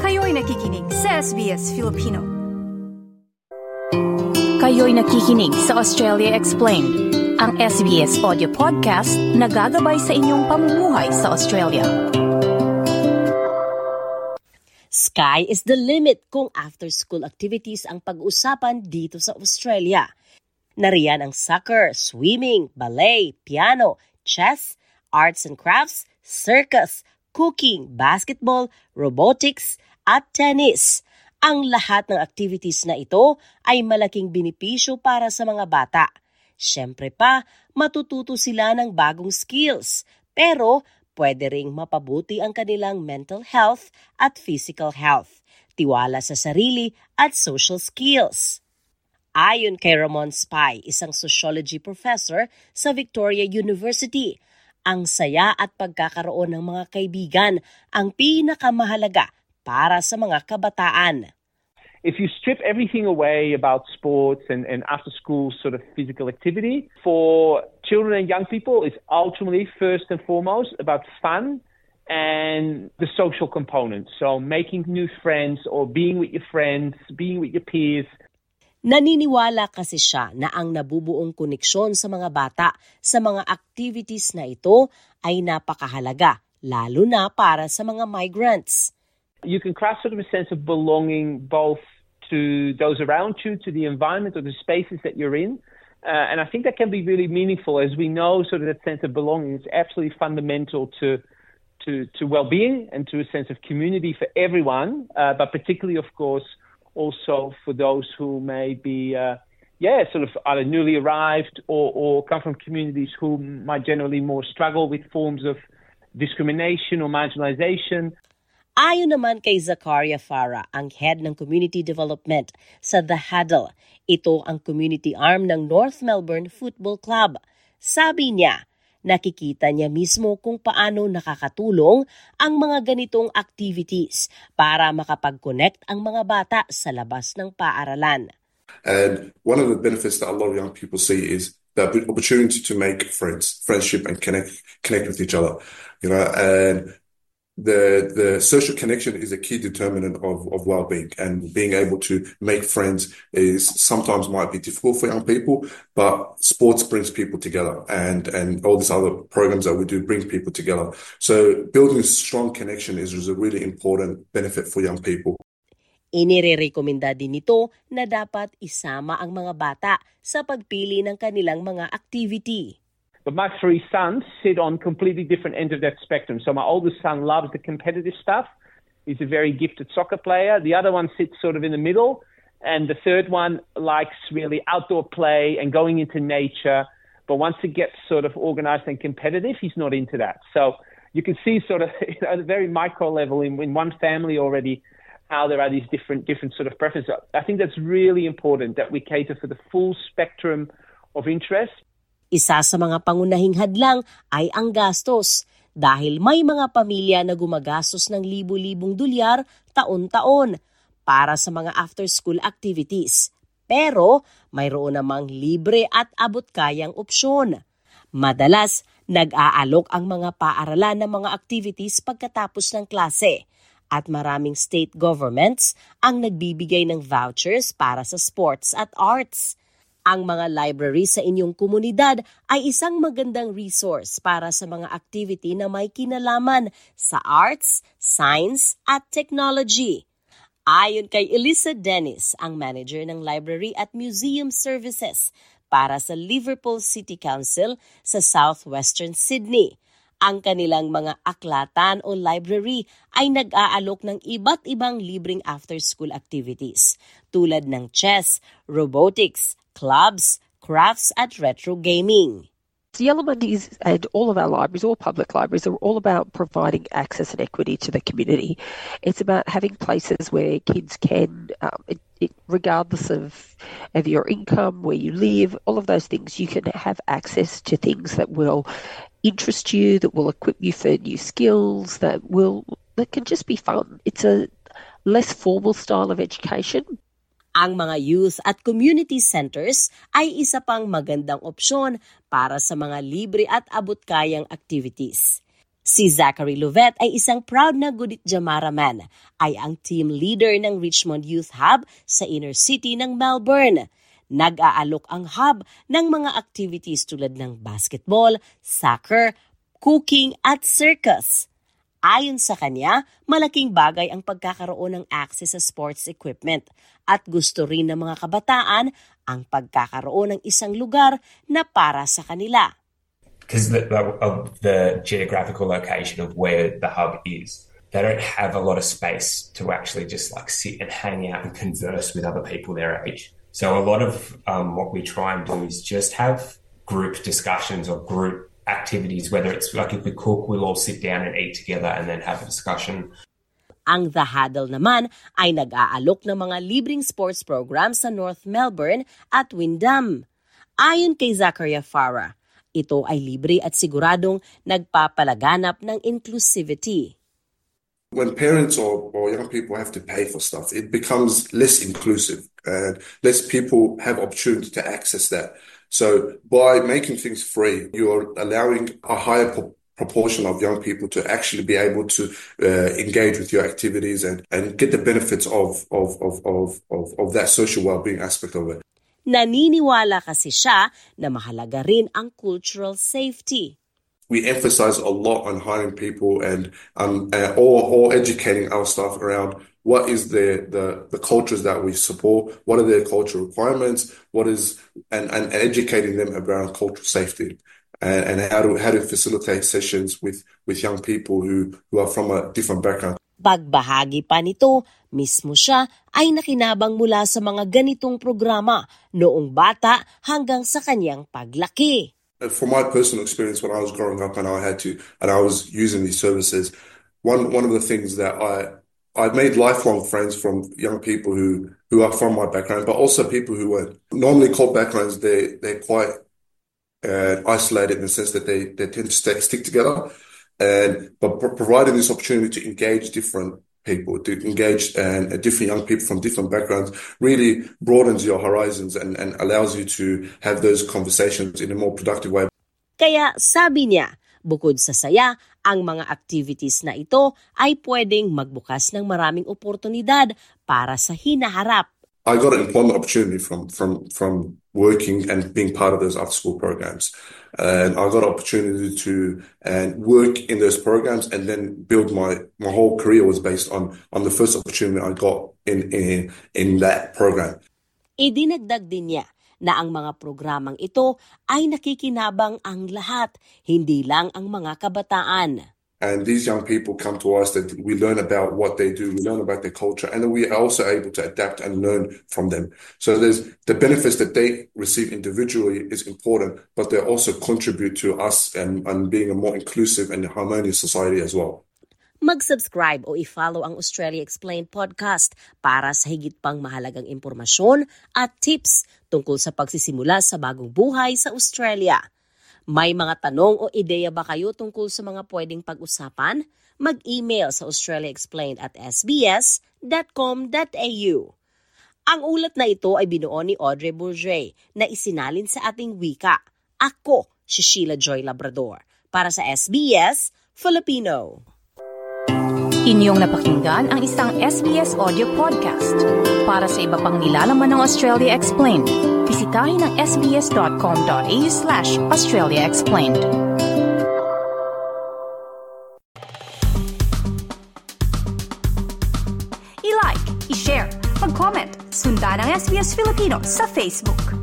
Kayo'y nakikinig sa SBS Filipino. Kayo'y nakikinig sa Australia Explained, ang SBS audio podcast na gagabay sa inyong pamumuhay sa Australia. Sky is the limit kung after-school activities ang pag-uusapan dito sa Australia. Nariyan ang soccer, swimming, ballet, piano, chess, arts and crafts, circus, cooking, basketball, robotics, at tennis. Ang lahat ng activities na ito ay malaking benepisyo para sa mga bata. Siyempre pa, matututo sila ng bagong skills, pero pwede ring mapabuti ang kanilang mental health at physical health, tiwala sa sarili at social skills. Ayon kay Ramon Spy, isang sociology professor sa Victoria University, ang saya at pagkakaroon ng mga kaibigan ang pinakamahalaga para sa mga kabataan. If you strip everything away about sports and after-school sort of physical activity, for children and young people, it's ultimately first and foremost about fun and the social component. So making new friends or being with your friends, being with your peers. Naniniwala kasi siya na ang nabubuong koneksyon sa mga bata sa mga activities na ito ay napakahalaga, lalo na para sa mga migrants. You can craft sort of a sense of belonging both to those around you, to the environment or the spaces that you're in. And I think that can be really meaningful, as we know sort of that sense of belonging is absolutely fundamental to well-being and to a sense of community for everyone, but particularly, of course, also for those who may be sort of either newly arrived or come from communities who might generally more struggle with forms of discrimination or marginalization. Ayon naman kay Zakaria Farah, ang head ng community development sa The Huddle, ito ang community arm ng North Melbourne Football Club. Sabi niya, nakikita niya mismo kung paano nakakatulong ang mga ganitong activities para makapag-connect ang mga bata sa labas ng paaralan. And one of the benefits that a lot of young people see is the opportunity to make friendship and connect with each other. You know, and the social connection is a key determinant of well-being, and being able to make friends is sometimes might be difficult for young people, but sports brings people together, and all these other programs that we do bring people together. So building a strong connection is a really important benefit for young people. Inirerekomenda din nito na dapat isama ang mga bata sa pagpili ng kanilang mga activity. But my three sons sit on completely different ends of that spectrum. So my oldest son loves the competitive stuff. He's a very gifted soccer player. The other one sits sort of in the middle. And the third one likes really outdoor play and going into nature. But once it gets sort of organized and competitive, he's not into that. So you can see sort of at a very micro level in one family already how there are these different sort of preferences. I think that's really important that we cater for the full spectrum of interest. Isa sa mga pangunahing hadlang ay ang gastos dahil may mga pamilya na gumagastos ng libu-libong dolyar taon-taon para sa mga after-school activities. Pero mayroon namang libre at abot-kayang opsyon. Madalas, nag-aalok ang mga paaralan ng mga activities pagkatapos ng klase at maraming state governments ang nagbibigay ng vouchers para sa sports at arts. Ang mga library sa inyong komunidad ay isang magandang resource para sa mga activity na may kinalaman sa arts, science, at technology. Ayon kay Elisa Dennis, ang manager ng Library at Museum Services para sa Liverpool City Council sa Southwestern Sydney, ang kanilang mga aklatan o library ay nag-aalok ng iba't ibang libreng after-school activities tulad ng chess, robotics, clubs, crafts, at retro gaming. The element is, and all of our libraries, all public libraries, are all about providing access and equity to the community. It's about having places where kids can, regardless of your income, where you live, all of those things, you can have access to things that will interest you, that will equip you for new skills, that can just be fun. It's a less formal style of education. Ang mga youth at community centers ay isa pang magandang opsyon para sa mga libre at abot-kayang activities. Si Zachary Louvet ay isang proud na Gudit Jamara man, ay ang team leader ng Richmond Youth Hub sa inner city ng Melbourne. Nag-aalok ang hub ng mga activities tulad ng basketball, soccer, cooking at circus. Ayon sa kanya, malaking bagay ang pagkakaroon ng access sa sports equipment at gusto rin ng mga kabataan ang pagkakaroon ng isang lugar na para sa kanila. Because of the geographical location of where the hub is, they don't have a lot of space to actually just like sit and hang out and converse with other people their age. So a lot of what we try and do is just have group discussions or group activities, whether it's like if we cook, we'll all sit down and eat together and then have a discussion. Ang The Huddle naman ay nag-aalok ng mga libreng sports programs sa North Melbourne at Wyndham. Ayon kay Zachariah Farah, ito ay libre at siguradong nagpapalaganap ng inclusivity. When parents or young people have to pay for stuff, it becomes less inclusive and less people have opportunity to access that. So by making things free, you're allowing a higher proportion of young people to actually be able to engage with your activities and get the benefits of that social well-being aspect of it. Naniniwala kasi siya na mahalaga rin ang cultural safety. We emphasize a lot on hiring people and or educating our staff around what is the cultures that we support, what are their cultural requirements, and educating them around cultural safety and how to facilitate sessions with young people who are from a different background. Pagbahagi pa nito, mismo siya ay nakinabang mula sa mga ganitong programa noong bata hanggang sa kanyang paglaki. From my personal experience when I was growing up and I was using these services, one of the things that I've made lifelong friends from young people who are from my background, but also people who are normally called backgrounds. They're quite isolated in the sense that they tend to stick together, but providing this opportunity to engage different people, to engage different young people from different backgrounds really broadens your horizons and allows you to have those conversations in a more productive way. Kaya sabi niya, bukod sa saya, ang mga activities na ito ay pwedeng magbukas ng maraming oportunidad para sa hinaharap. I got an employment opportunity from working and being part of those after-school programs. And I got an opportunity to work in those programs and then build my whole career was based on the first opportunity I got in that program. Idinagdag din niya na ang mga programang ito ay nakikinabang ang lahat, hindi lang ang mga kabataan. And these young people come to us that we learn about what they do, we learn about their culture, and then we are also able to adapt and learn from them. So there's the benefits that they receive individually is important, but they also contribute to us and being a more inclusive and harmonious society as well. Mag-subscribe o i-follow ang Australia Explained podcast para sa higit pang mahalagang impormasyon at tips tungkol sa pagsisimula sa bagong buhay sa Australia. May mga tanong o ideya ba kayo tungkol sa mga pwedeng pag-usapan? Mag-email sa australiaexplained@sbs.com.au. Ang ulat na ito ay binuo ni Audrey Bourget na isinalin sa ating wika. Ako, si Sheila Joy Labrador, para sa SBS Filipino. Inyong napakinggan ang isang SBS audio podcast. Para sa iba pang nilalaman ng Australia Explained, bisitahin ang sbs.com.au/Australia Explained. I-like, i-share, mag-comment, sundan ang SBS Filipino sa Facebook.